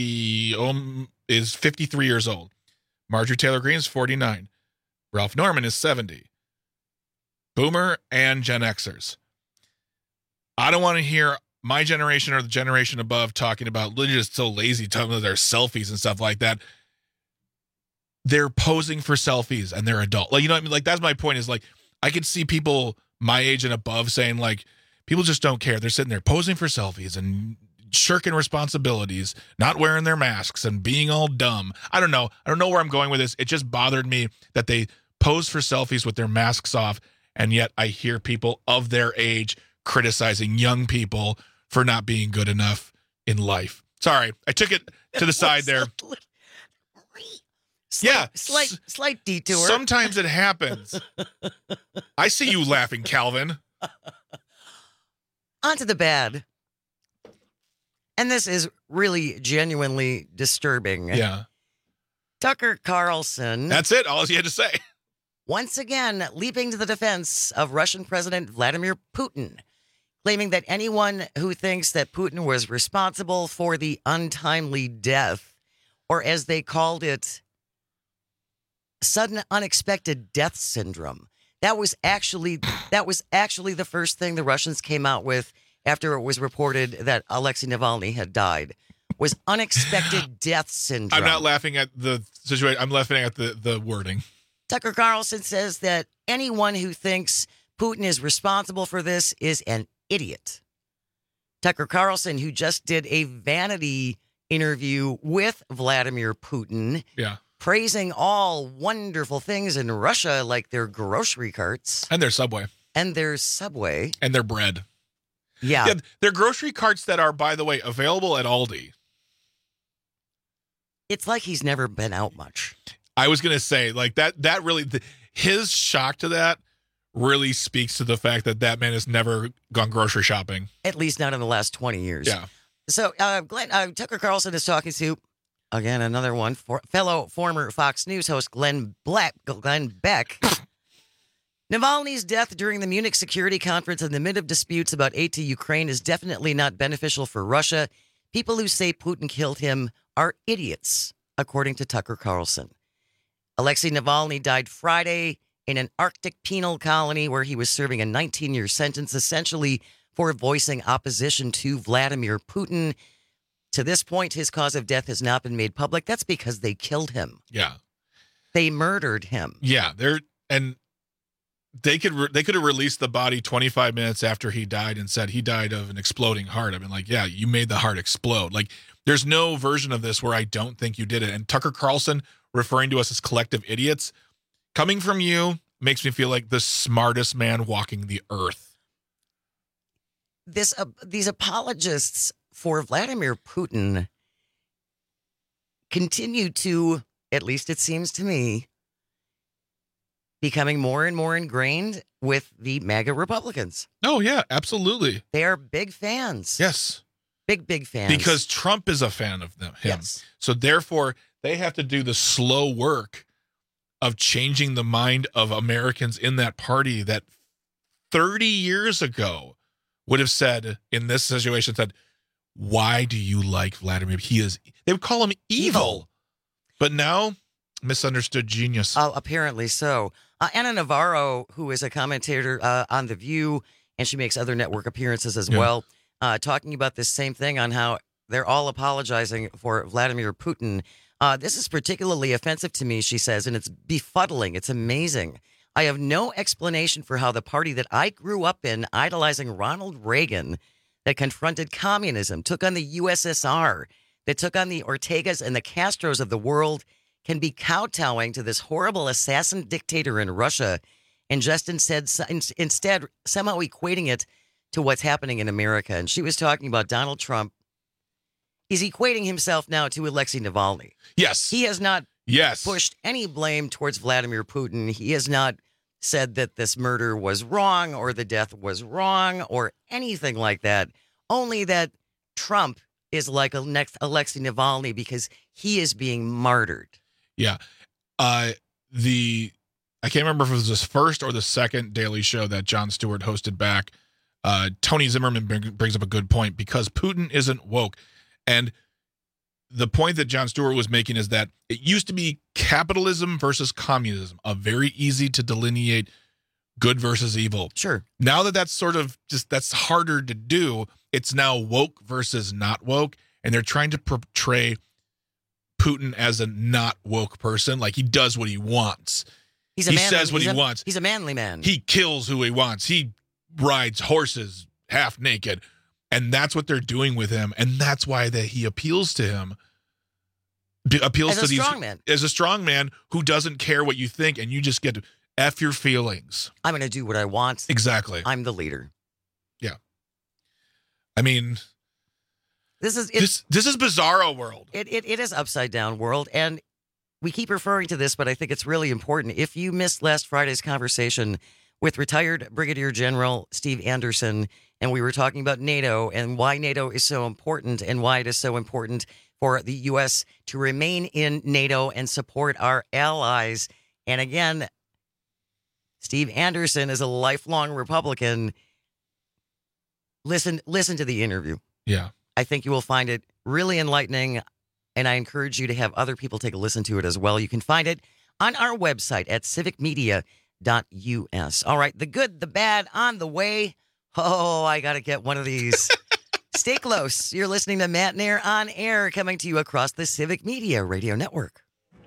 53 years old. Marjorie Taylor Greene is 49. Ralph Norman is 70. Boomer and Gen Xers. I don't want to hear my generation or the generation above talking about they're just so lazy, talking about their selfies and stuff like that. They're posing for selfies and they're adult. Like, you know what I mean? Like, that's my point is, like, I could see people my age and above saying, like, people just don't care. They're sitting there posing for selfies and shirking responsibilities, not wearing their masks and being all dumb. I don't know. I don't know where I'm going with this. It just bothered me that they pose for selfies with their masks off, and yet I hear people of their age criticizing young people for not being good enough in life. Sorry, I took it to the side there. Slight detour. Sometimes it happens. I see you laughing, Calvin. On to the bad. And this is really genuinely disturbing. Yeah. Tucker Carlson. That's it. All he had to say. Once again, leaping to the defense of Russian President Vladimir Putin, claiming that anyone who thinks that Putin was responsible for the untimely death, or as they called it, sudden unexpected death syndrome. That was actually the first thing the Russians came out with after it was reported that Alexei Navalny had died, was unexpected death syndrome. I'm not laughing at the situation. I'm laughing at the wording. Tucker Carlson says that anyone who thinks Putin is responsible for this is an idiot. Tucker Carlson, who just did a vanity interview with Vladimir Putin, praising all wonderful things in Russia, like their grocery carts. And their Subway. And their Subway. And their bread. Yeah. They're grocery carts that are, by the way, available at Aldi. It's like he's never been out much. I was going to say, like, that really, his shock to that really speaks to the fact that man has never gone grocery shopping. At least not in the last 20 years. Yeah. So Tucker Carlson is talking to, again, another one, fellow former Fox News host Glenn Beck. Navalny's death during the Munich Security Conference in the midst of disputes about aid to Ukraine is definitely not beneficial for Russia. People who say Putin killed him are idiots, according to Tucker Carlson. Alexei Navalny died Friday in an Arctic penal colony where he was serving a 19-year sentence, essentially for voicing opposition to Vladimir Putin. To this point, his cause of death has not been made public. That's because they killed him. Yeah. They murdered him. Yeah, they could have released the body 25 minutes after he died and said he died of an exploding heart. I mean, like, yeah, you made the heart explode. Like, there's no version of this where I don't think you did it. And Tucker Carlson referring to us as collective idiots, coming from you, makes me feel like the smartest man walking the earth. these apologists for Vladimir Putin continue to, at least it seems to me, becoming more and more ingrained with the MAGA Republicans. Oh, yeah, absolutely. They are big fans. Yes. Big fans. Because Trump is a fan of him. Yes. So therefore, they have to do the slow work of changing the mind of Americans in that party that 30 years ago would have said, in this situation, said, why do you like Vladimir? They would call him evil. But now, misunderstood genius. Apparently so. Anna Navarro, who is a commentator on The View, and she makes other network appearances as well, talking about this same thing on how they're all apologizing for Vladimir Putin. This is particularly offensive to me, she says, and it's befuddling. It's amazing. I have no explanation for how the party that I grew up in, idolizing Ronald Reagan, that confronted communism, took on the USSR, that took on the Ortegas and the Castros of the world, can be kowtowing to this horrible assassin dictator in Russia and just instead somehow equating it to what's happening in America. And she was talking about Donald Trump. He's equating himself now to Alexei Navalny. Yes. He has not pushed any blame towards Vladimir Putin. He has not said that this murder was wrong or the death was wrong or anything like that. Only that Trump is like a next Alexei Navalny because he is being martyred. Yeah. I can't remember if it was this first or the second Daily Show that Jon Stewart hosted back. Tony Zimmerman brings up a good point because Putin isn't woke. And the point that Jon Stewart was making is that it used to be capitalism versus communism, a very easy to delineate good versus evil. Sure. Now that that's sort of that's harder to do, it's now woke versus not woke. And they're trying to portray Putin as a not woke person. Like he does what he wants. He says what he wants. He's a manly man. He kills who he wants. He rides horses half naked. And that's what they're doing with him. And that's why he appeals to him. Appeals as to a these strong man. As a strong man who doesn't care what you think, and you just get to F your feelings. I'm going to do what I want. Exactly. I'm the leader. Yeah. I mean, this is bizarro world. It is upside down world, and we keep referring to this, but I think it's really important. If you missed last Friday's conversation with retired Brigadier General Steve Anderson, and we were talking about NATO and why NATO is so important and why it is so important for the U.S. to remain in NATO and support our allies. And again, Steve Anderson is a lifelong Republican. Listen to the interview. Yeah. I think you will find it really enlightening, and I encourage you to have other people take a listen to it as well. You can find it on our website at civicmedia.us. All right, the good, the bad, on the way. Oh, I got to get one of these. Stay close. You're listening to Matt Nair on Air, coming to you across the Civic Media Radio Network.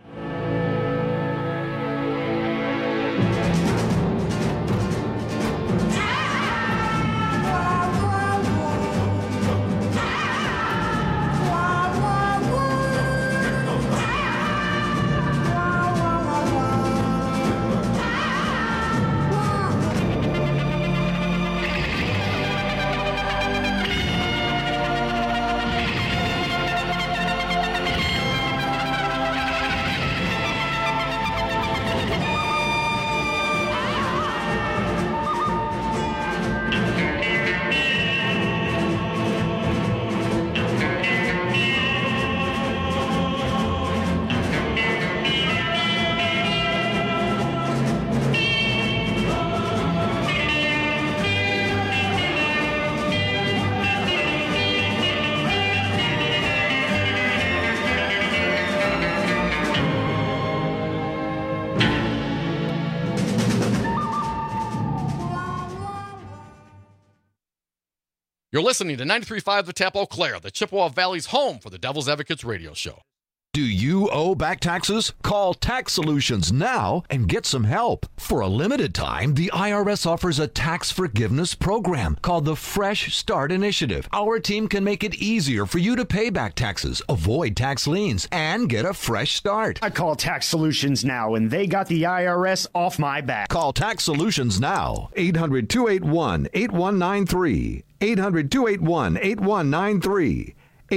You're listening to 93.5 The Tap Eau Claire, the Chippewa Valley's home for the Devil's Advocates radio show. Do you owe back taxes? Call Tax Solutions now and get some help. For a limited time, the IRS offers a tax forgiveness program called the Fresh Start Initiative. Our team can make it easier for you to pay back taxes, avoid tax liens, and get a fresh start. I call Tax Solutions now, and they got the IRS off my back. Call Tax Solutions now. 800-281-8193. 800-281-8193.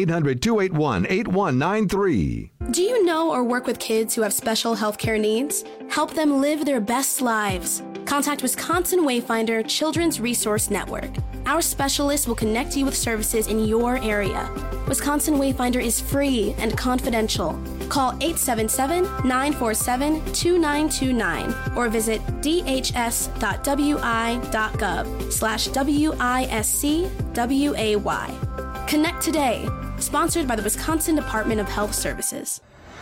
800-281-8193. Do you know or work with kids who have special healthcare needs? Help them live their best lives. Contact Wisconsin Wayfinder Children's Resource Network. Our specialists will connect you with services in your area. Wisconsin Wayfinder is free and confidential. Call 877-947-2929 or visit dhs.wi.gov/WISCWAY. Connect today. Sponsored by the Wisconsin Department of Health Services.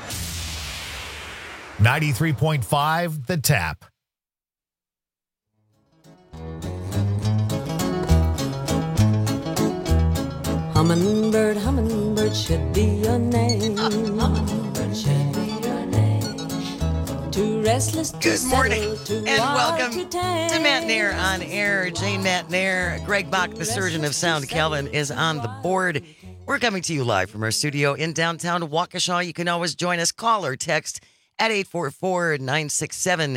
93.5 The Tap. Hummingbird, hummingbird should be your name. Hummingbird should be your name. Too restless to Good morning settle, and welcome to Matt Nair on Air. Jane Matt Nair, Greg Bach, the surgeon of sound, Calvin, is on the board. We're coming to you live from our studio in downtown Waukesha. You can always join us. Call or text at 844-967-2789,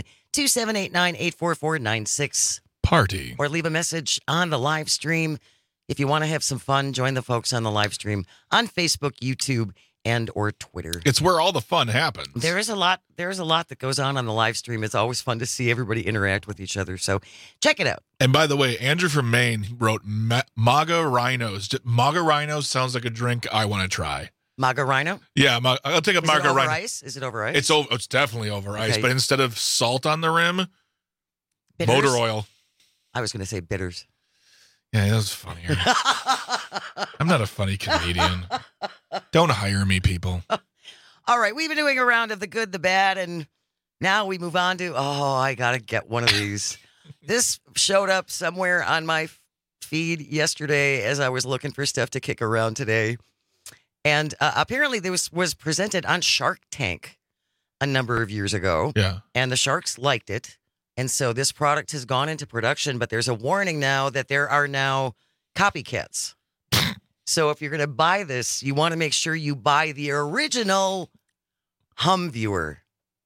844-96 Party. Or leave a message on the live stream. If you want to have some fun, join the folks on the live stream on Facebook, YouTube, and or Twitter. It's where all the fun happens. There is a lot that goes on the live stream. It's always fun to see everybody interact with each other. So check it out. And by the way, Andrew from Maine wrote Maga Rhinos. Maga Rhinos sounds like a drink I want to try. Maga Rhino? Yeah, I'll take a Maga Rhino. Is it over ice? It's definitely over ice, Okay. but instead of salt on the rim, Bitters? motor oil. I was going to say bitters. Yeah, that was funnier. I'm not a funny comedian. Don't hire me, people. All right, we've been doing a round of the good, the bad, and now we move on to, I got to get one of these. This showed up somewhere on my feed yesterday as I was looking for stuff to kick around today. And apparently this was presented on Shark Tank a number of years ago. Yeah. And the sharks liked it. And so this product has gone into production, but there's a warning now that there are now copycats. So if you're going to buy this, you want to make sure you buy the original Hum Viewer.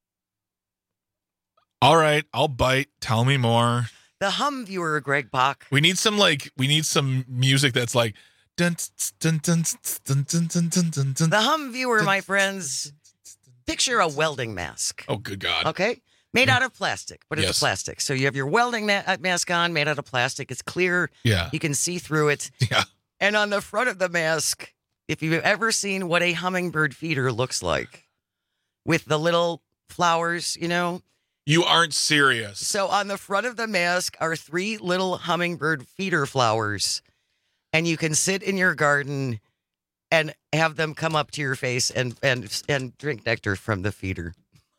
All right, I'll bite. Tell me more. The Hum Viewer, Greg Bach. We need some music that's like dun, dun, dun, dun, dun, dun, dun, dun, dun. The Hum Viewer, my friends, picture a welding mask. Oh, good God. Okay? Made out of plastic, but it's Yes. plastic. So you have your welding mask on, made out of plastic. It's clear. Yeah. You can see through it. Yeah. And on the front of the mask, if you've ever seen what a hummingbird feeder looks like, with the little flowers, You aren't serious. So on the front of the mask are 3 little hummingbird feeder flowers, and you can sit in your garden and have them come up to your face and drink nectar from the feeder.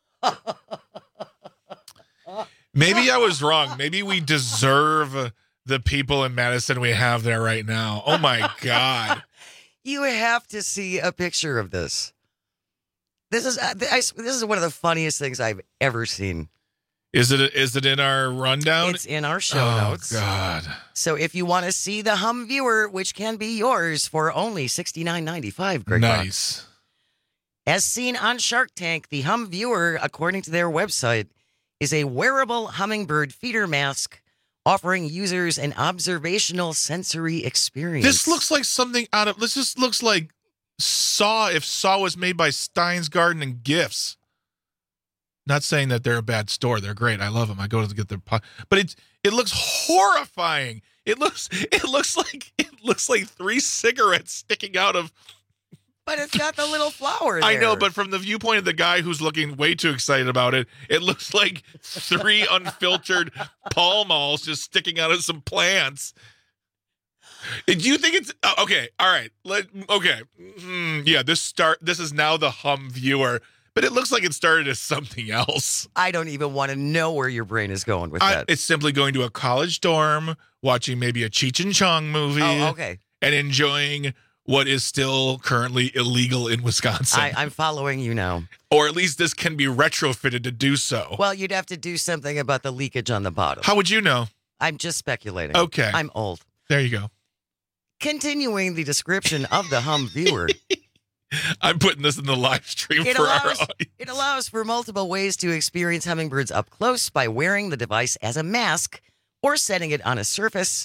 Maybe I was wrong. Maybe we deserve the people in Madison we have there right now. Oh, my God. You have to see a picture of this. This is one of the funniest things I've ever seen. Is it in our rundown? It's in our show notes. Oh, God. So if you want to see the Hum Viewer, which can be yours for only $69.95, Greg Bach. Nice. As seen on Shark Tank, the Hum Viewer, according to their website, is a wearable hummingbird feeder mask offering users an observational sensory experience. This looks like something this just looks like Saw if Saw was made by Stein's Garden and Gifts. Not saying that they're a bad store. They're great. I love them. I go to get their but it looks horrifying. It looks like 3 cigarettes sticking out of. But it's got the little flower there. I know, but from the viewpoint of the guy who's looking way too excited about it, it looks like 3 unfiltered Pall Malls just sticking out of some plants. Do you think it's okay? All right. Yeah, this is now the Hum Viewer, but it looks like it started as something else. I don't even want to know where your brain is going with that. It's simply going to a college dorm, watching maybe a Cheech and Chong movie. Oh, okay. And enjoying what is still currently illegal in Wisconsin. I'm following you now. Or at least this can be retrofitted to do so. Well, you'd have to do something about the leakage on the bottom. How would you know? I'm just speculating. Okay. I'm old. There you go. Continuing the description of the Hum Viewer. I'm putting this in the live stream It for our allows, audience. it allows for multiple ways to experience hummingbirds up close by wearing the device as a mask or setting it on a surface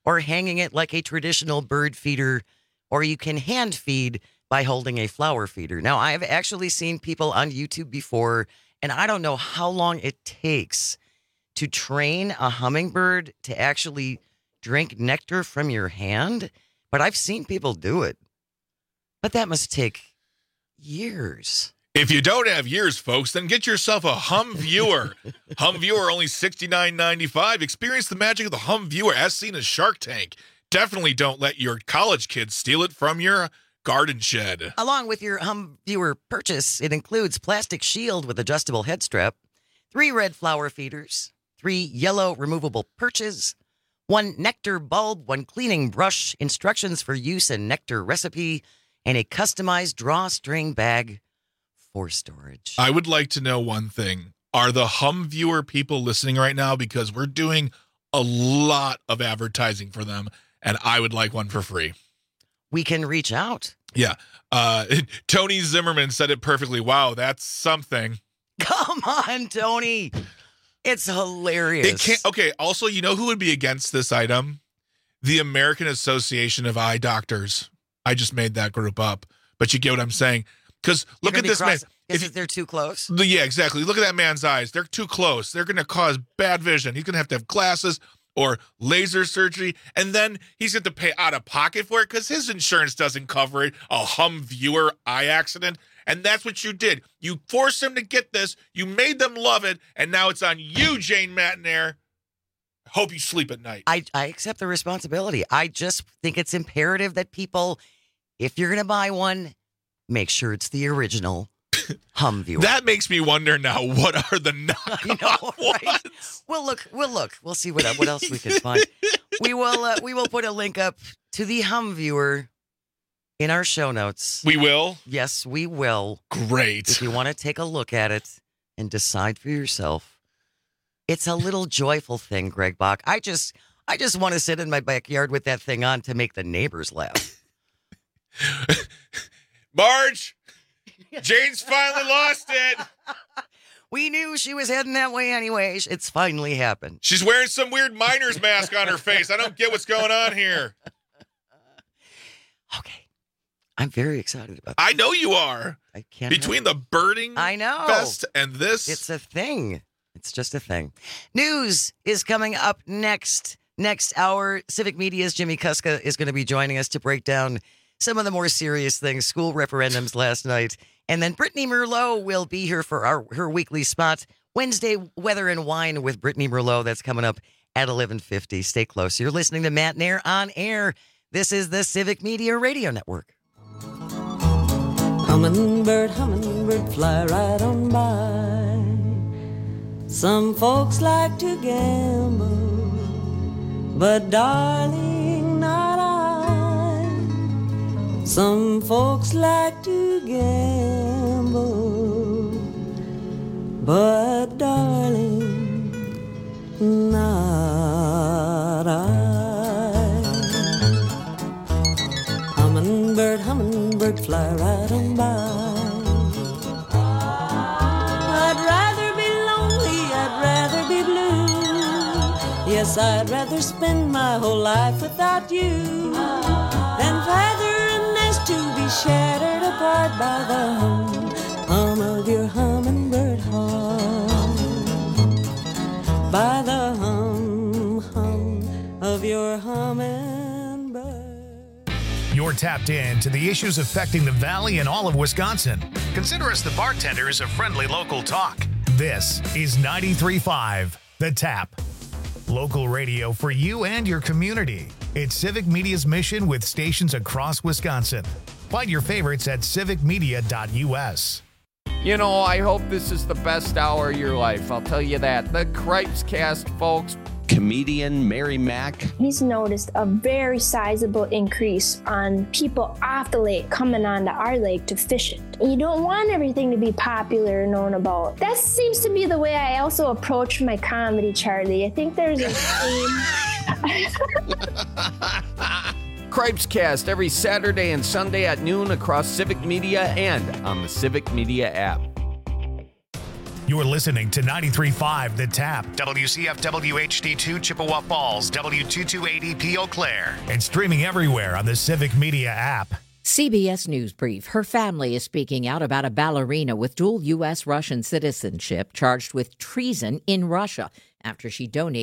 or hanging it like a traditional bird feeder, or you can hand feed by holding a flower feeder. Now, I've actually seen people on YouTube before, and I don't know how long it takes to train a hummingbird to actually drink nectar from your hand, but I've seen people do it. But that must take years. If you don't have years, folks, then get yourself a Hum Viewer. Hum Viewer, only $69.95. Experience the magic of the Hum Viewer as seen as Shark Tank. Definitely don't let your college kids steal it from your garden shed. Along with your Hum Viewer purchase, it includes plastic shield with adjustable head strap, 3 red flower feeders, 3 yellow removable perches, 1 nectar bulb, 1 cleaning brush, instructions for use and nectar recipe, and a customized drawstring bag for storage. I would like to know one thing. Are the Hum Viewer people listening right now? Because we're doing a lot of advertising for them, and I would like one for free. We can reach out. Yeah. Tony Zimmerman said it perfectly. Wow, that's something. Come on, Tony. It's hilarious. It can't. Okay, also, you know who would be against this item? The American Association of Eye Doctors. I just made that group up, but you get what I'm saying. Because look at this man. If they're too close? Yeah, exactly. Look at that man's eyes. They're too close. They're going to cause bad vision. He's going to have glasses or laser surgery, and then he's going to pay out of pocket for it because his insurance doesn't cover it. A Hum Viewer eye accident. And that's what you did. You forced them to get this. You made them love it. And now it's on you, Jane Matanair. Hope you sleep at night. I accept the responsibility. I just think it's imperative that people, if you're going to buy one, make sure it's the original Hum Viewer. That makes me wonder now, what are the knockoff ones? We'll look. We'll see what else we can find. We will put a link up to the Hum Viewer in our show notes. We will? Yes, we will. Great. If you want to take a look at it and decide for yourself. It's a little joyful thing, Greg Bach. I just want to sit in my backyard with that thing on to make the neighbors laugh. Marge, Jane's finally lost it. We knew she was heading that way anyway. It's finally happened. She's wearing some weird miner's mask on her face. I don't get what's going on here. Okay. I'm very excited about this. I know you are. I can't. Between the birding fest and this. It's a thing. It's just a thing. News is coming up next. Next hour, Civic Media's Jimmy Kuska is going to be joining us to break down some of the more serious things, school referendums last night. And then Brittany Merlot will be here for her weekly spot, Wednesday Weather and Wine with Brittany Merlot. That's coming up at 11:50. Stay close. You're listening to Matt Nair on air. This is the Civic Media Radio Network. Hummingbird, hummingbird, fly right on by. Some folks like to gamble, but darling, not I. Some folks like to gamble, but darling, not I. Hummingbird, hummingbird, fly right on by. I'd rather be lonely, I'd rather be blue. Yes, I'd rather spend my whole life without you than feather a nest to be shattered apart by the hum of your hummingbird heart. By the hum of your hummingbird. You're tapped in to the issues affecting the Valley and all of Wisconsin. Consider us the bartenders of friendly local talk. This is 93.5 The Tap. Local radio for you and your community. It's Civic Media's mission with stations across Wisconsin. Find your favorites at civicmedia.us. You know, I hope this is the best hour of your life. I'll tell you that. The Cripes Cast, folks. Comedian Mary Mack. He's noticed a very sizable increase on people off the lake coming onto our lake to fish it. You don't want everything to be popular and known about. That seems to be the way I also approach my comedy, Charlie. I think there's a theme. Cripes Cast every Saturday and Sunday at noon across Civic Media and on the Civic Media app. You're listening to 93.5 The Tap, WCFW HD2 Chippewa Falls, W228EP Eau Claire, and streaming everywhere on the Civic Media app. CBS News Brief. Her family is speaking out about a ballerina with dual U.S. Russian citizenship charged with treason in Russia after she donated